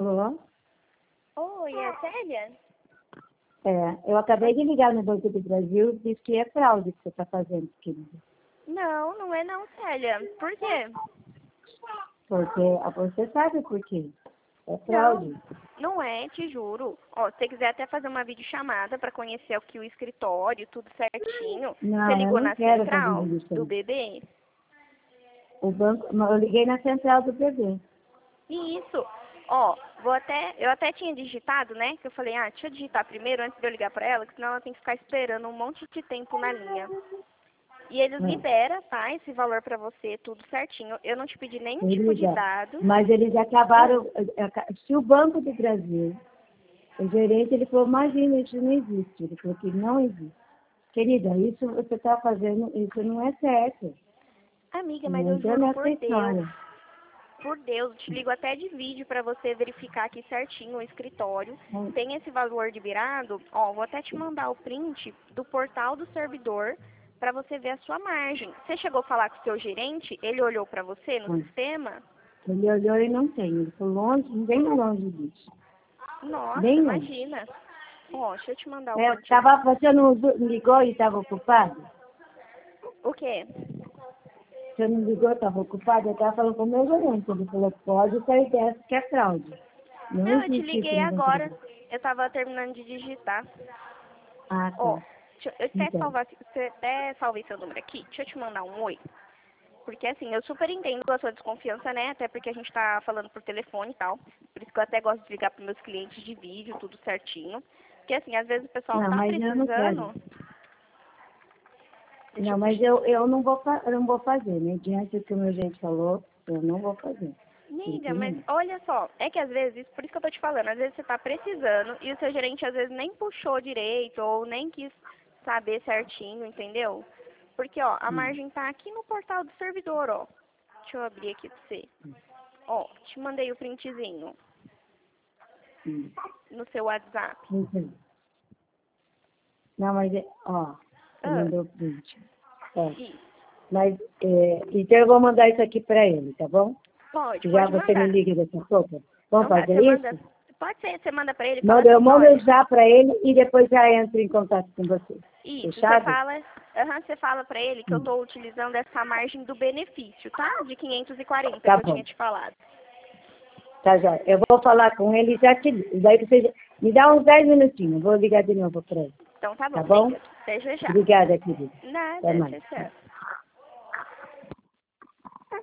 Alô? Oi, é Célia? Eu acabei de ligar no Banco do Brasil e disse que é fraude que você está fazendo, querida. Não, não é não, Célia. Por quê? Porque você sabe por quê. É Não, fraude. não é, te juro. Ó, se você quiser até fazer uma videochamada para conhecer aqui o escritório, tudo certinho. Você Não, eu ligou não na quero fazer central do isso. bebê? O banco, eu liguei na central do bebê. Isso. Ó, eu até tinha digitado, né? Que eu falei, deixa eu digitar primeiro antes de eu ligar para ela, que senão ela tem que ficar esperando um monte de tempo na linha. E eles liberam, tá? Esse valor para você, tudo certinho. Eu não te pedi nenhum tipo de Querida, dado. mas eles acabaram. Se o Banco do Brasil, o gerente, ele falou, imagina, isso não existe. Ele falou que não existe. Querida, isso você está fazendo, isso não é certo. Amiga, mas Não eu entra juro nessa por Deus. história. Por Deus, eu te ligo até de vídeo para você verificar aqui certinho o escritório. Tem esse valor liberado. Ó, vou até te mandar o print do portal do servidor para você ver a sua margem. Você chegou a falar com o seu gerente? Ele olhou para você no sistema? Ele olhou e não tem. Ele falou longe, bem longe disso. Nossa, Bem longe. imagina. Ó, deixa eu te mandar o print. Você não ligou e estava ocupado? O quê? Você não ligou e estava ocupado? Eu estava falando com o meu gerente. Ele falou, pode sair dessa que é fraude. Não Não, eu te existe isso liguei no Banco do agora. Brasil. Eu tava terminando de digitar. Ah, Ó, tá. eu Então. até salvei seu número aqui. Deixa eu te mandar um oi. Porque assim, eu super entendo a sua desconfiança, né? Até porque a gente tá falando por telefone e tal. Por isso que eu até gosto de ligar pros meus clientes de vídeo, tudo certinho. Porque assim, às vezes o pessoal Não, tá mas eu não quero. precisando. Deixa Não, eu mas puxar. eu não vou fazer, né? Diante do que o meu gerente falou, eu não vou fazer. Amiga, Sinto mas muito. olha só, é que às vezes, por isso que eu tô te falando, às vezes você tá precisando e o seu gerente às vezes nem puxou direito ou nem quis saber certinho, entendeu? Porque, ó, a margem tá aqui no portal do servidor, ó. Deixa eu abrir aqui pra você. Ó, te mandei o printzinho no seu WhatsApp. Entendi. Não, mas, você Ah, mandou o print. É. isso. Mas, então eu vou mandar isso aqui para ele, tá bom? Já Pode você me mandar. liga daqui a pouco. Vamos Então tá, fazer você manda. isso? Pode ser, você manda pra ele e fala Eu assim, mando olha. já para ele e depois já entro em contato com você. Isso, Fechado? você fala pra ele que eu tô utilizando essa margem do benefício, tá? De 540 Tá que eu bom. tinha te falado. Tá, já. Eu vou falar com ele e já te ligo. Daí você me dá uns 10 minutinhos. Vou ligar de novo para ele. Então tá Tá bom, bom? liga. Até já já. Obrigada, querida. Até Nada, mais. tchau, tchau.